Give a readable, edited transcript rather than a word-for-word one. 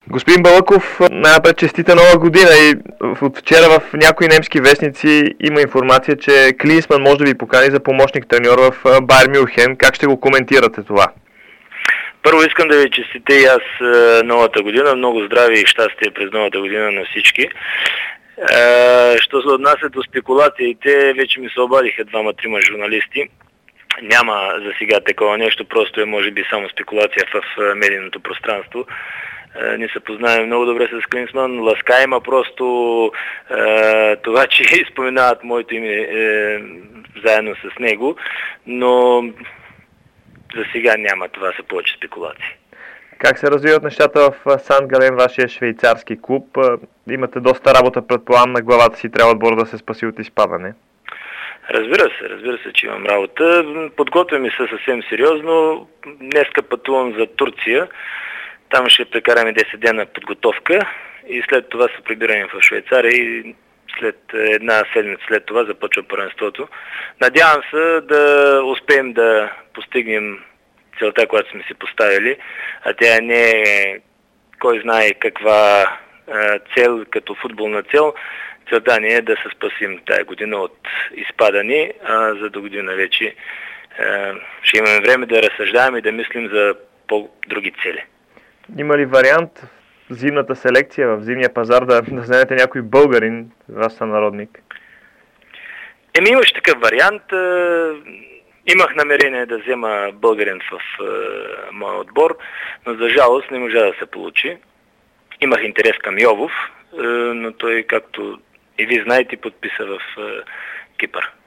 Господин Балъков, най-напред честита нова година и от вчера в някои немски вестници има информация, че Клинсман може да ви покани за помощник-треньор в Байер Мюнхен. Как ще го коментирате това? Първо искам да ви честите и аз новата година. Много здраве и щастие през новата година на всички. Що се отнася до спекулациите, вече ми се обадиха двама-трима журналисти. Няма за сега такова нещо, просто е може би само спекулация в медийното пространство. Ние се познаем много добре с Клинсман. Ласка има просто това, че споменават моето име заедно с него, но за сега няма. Това са повече спекулации. Как се развиват нещата в Сан Гален, вашия швейцарски клуб? Имате доста работа, предполагам, на главата си, трябва отбор да се спаси от изпадане. Разбира се, че имам работа. Подготвяме се съвсем сериозно. Днеска пътувам за Турция. Там ще прекараме 10 дена подготовка и след това се прибираме в Швейцария и след една седмица след това започва първенството. Надявам се да успеем да постигнем целта, която сме си поставили, а тя не е кой знае каква цел като футболна цел. Целта ни е да се спасим тая година от изпадани, а за до година вече ще имаме време да разсъждаваме и да мислим за по-други цели. Има ли вариант в зимната селекция, в зимния пазар да вземете някой българин, ваш сънародник? Имаше такъв вариант. Имах намерение да взема българин в моя отбор, но за жалост не можа да се получи. Имах интерес към Йовов, но той, както и вие знаете, подписа в Кипър.